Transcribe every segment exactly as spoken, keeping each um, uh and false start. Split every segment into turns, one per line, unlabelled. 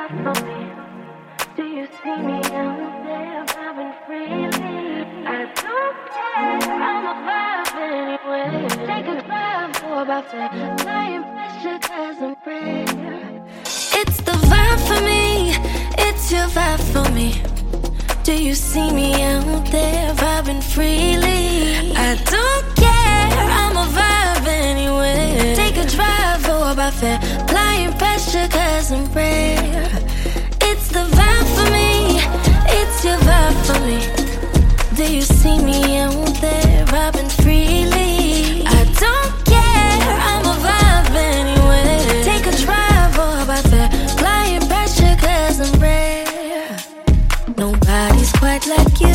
vibe for me? Do you see me out there vibing freely? I don't care, I'm a vibe anyway. Take a drive for about that, applying pressure cause I'm rare. It's the vibe for me, it's your vibe for me. Do you see me out there vibing freely? I don't care, I'm a vibe anyway. Take a drive for about that, applying pressure cause I'm rare. It's the vibe for me, it's your vibe for me. Do you see me out there vibing freely? I don't care, I'm a vibe anyway. Take a drive for about that, applying pressure cause I'm rare. Nobody's quite like you.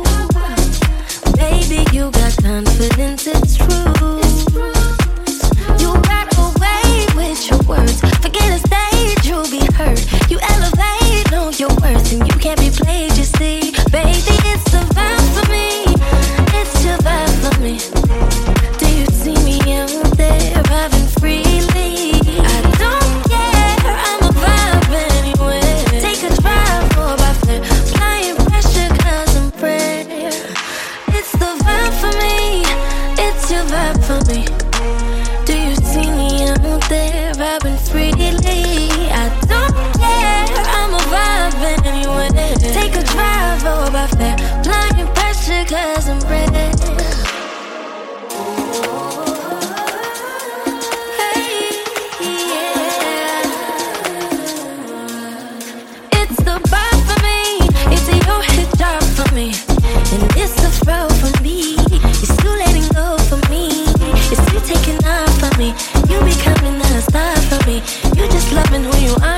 Baby, you got confidence, it's true. You got away with your words. Forget a stage, you'll be hurt. You elevate, know your worth, and you can't be played, you see. Baby, it's the vibe for me. It's your vibe for me. Do you see me out there vibing freely? I don't care, I'm a vibe anyway. Take a drive for about that, applying pressure cause I'm rare. It's the vibe for me, it's your vibe for me. Do you see me out there vibing freely? I don't care, I'm a vibe anyway. Take a drive for about that, applying pressure cause I'm rare. It's the vibe for me, it's a your hit job for me. And it's the throw for me, it's you letting go for me. It's you taking off for me, you becoming a star for me. You just loving who you are.